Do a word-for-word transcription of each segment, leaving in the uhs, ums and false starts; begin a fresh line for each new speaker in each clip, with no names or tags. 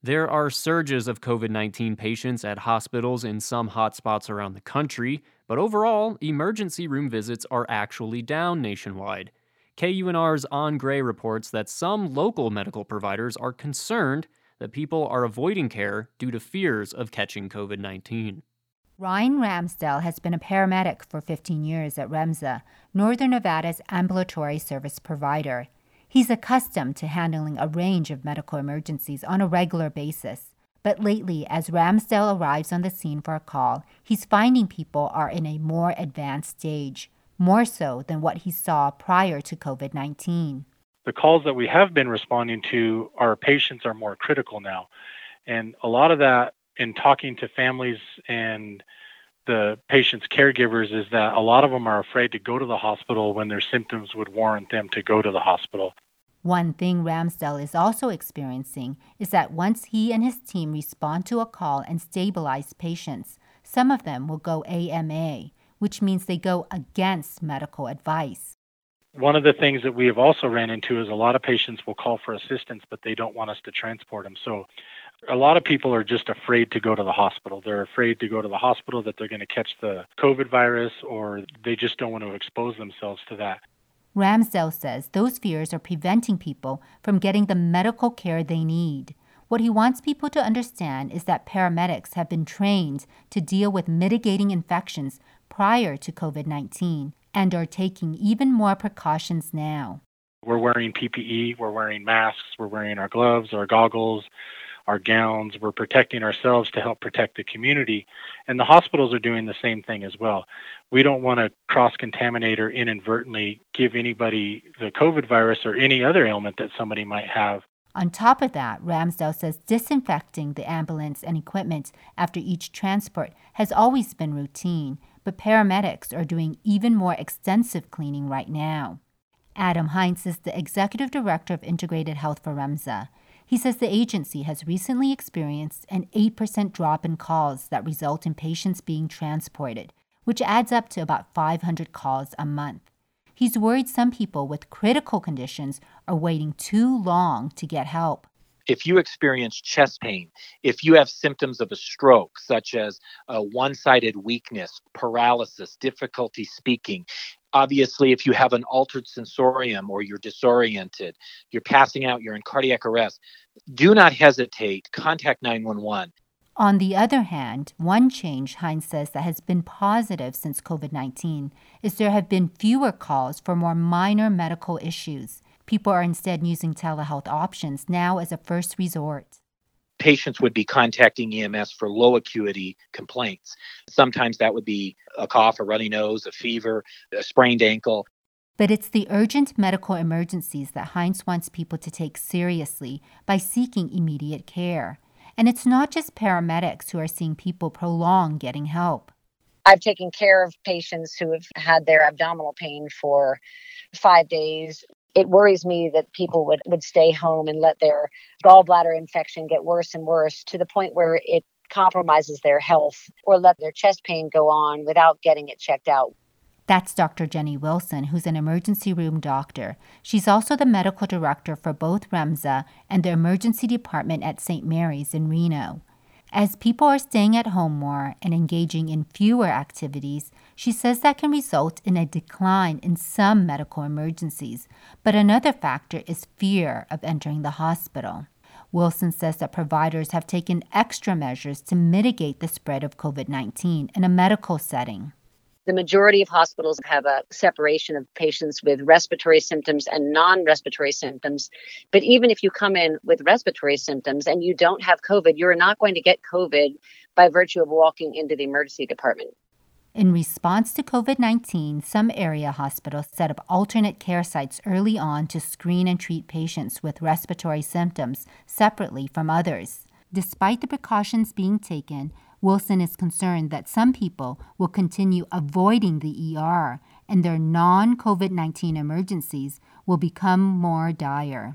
There are surges of COVID nineteen patients at hospitals in some hotspots around the country, but overall, emergency room visits are actually down nationwide. K U N R's On Gray reports that some local medical providers are concerned that people are avoiding care due to fears of catching COVID nineteen.
Ryan Ramsdell has been a paramedic for fifteen years at REMSA, Northern Nevada's ambulatory service provider. He's accustomed to handling a range of medical emergencies on a regular basis. But lately, as Ramsdell arrives on the scene for a call, he's finding people are in a more advanced stage, more so than what he saw prior to COVID nineteen.
The calls that we have been responding to, our patients are more critical now. And a lot of that, in talking to families and the patients' caregivers, is that a lot of them are afraid to go to the hospital when their symptoms would warrant them to go to the hospital.
One thing Ramsdell is also experiencing is that once he and his team respond to a call and stabilize patients, some of them will go A M A, which means they go against medical advice.
One of the things that we have also ran into is a lot of patients will call for assistance, but they don't want us to transport them. So a lot of people are just afraid to go to the hospital. They're afraid to go to the hospital that they're going to catch the COVID virus, or they just don't want to expose themselves to that.
Ramsdell says those fears are preventing people from getting the medical care they need. What he wants people to understand is that paramedics have been trained to deal with mitigating infections prior to COVID nineteen and are taking even more precautions now.
We're wearing P P E, we're wearing masks, we're wearing our gloves, our goggles, our gowns. We're protecting ourselves to help protect the community. And the hospitals are doing the same thing as well. We don't want to cross-contaminate or inadvertently give anybody the COVID virus or any other ailment that somebody might have.
On top of that, Ramsdell says disinfecting the ambulance and equipment after each transport has always been routine, but paramedics are doing even more extensive cleaning right now. Adam Heinz is the executive director of Integrated Health for REMSA. He says the agency has recently experienced an eight percent drop in calls that result in patients being transported, which adds up to about five hundred calls a month. He's worried some people with critical conditions are waiting too long to get help.
If you experience chest pain, if you have symptoms of a stroke, such as a one-sided weakness, paralysis, difficulty speaking, obviously, if you have an altered sensorium or you're disoriented, you're passing out, you're in cardiac arrest, do not hesitate. Contact nine one one.
On the other hand, one change Heinz says that has been positive since COVID nineteen is there have been fewer calls for more minor medical issues. People are instead using telehealth options now as a first resort.
Patients would be contacting E M S for low acuity complaints. Sometimes that would be a cough, a runny nose, a fever, a sprained ankle.
But it's the urgent medical emergencies that Heinz wants people to take seriously by seeking immediate care. And it's not just paramedics who are seeing people prolong getting help.
I've taken care of patients who have had their abdominal pain for five days. It worries me that people would, would stay home and let their gallbladder infection get worse and worse to the point where it compromises their health, or let their chest pain go on without getting it checked out.
That's Doctor Jenny Wilson, who's an emergency room doctor. She's also the medical director for both REMSA and the emergency department at Saint Mary's in Reno. As people are staying at home more and engaging in fewer activities, she says that can result in a decline in some medical emergencies. But another factor is fear of entering the hospital. Wilson says that providers have taken extra measures to mitigate the spread of COVID nineteen in a medical setting.
The majority of hospitals have a separation of patients with respiratory symptoms and non-respiratory symptoms. But even if you come in with respiratory symptoms and you don't have COVID, you're not going to get COVID by virtue of walking into the emergency department.
In response to COVID nineteen, some area hospitals set up alternate care sites early on to screen and treat patients with respiratory symptoms separately from others. Despite the precautions being taken, Wilson is concerned that some people will continue avoiding the E R and their non-COVID nineteen emergencies will become more dire.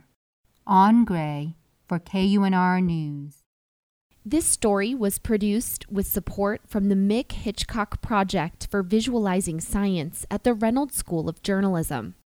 On Gray for K U N R News.
This story was produced with support from the Mick Hitchcock Project for Visualizing Science at the Reynolds School of Journalism.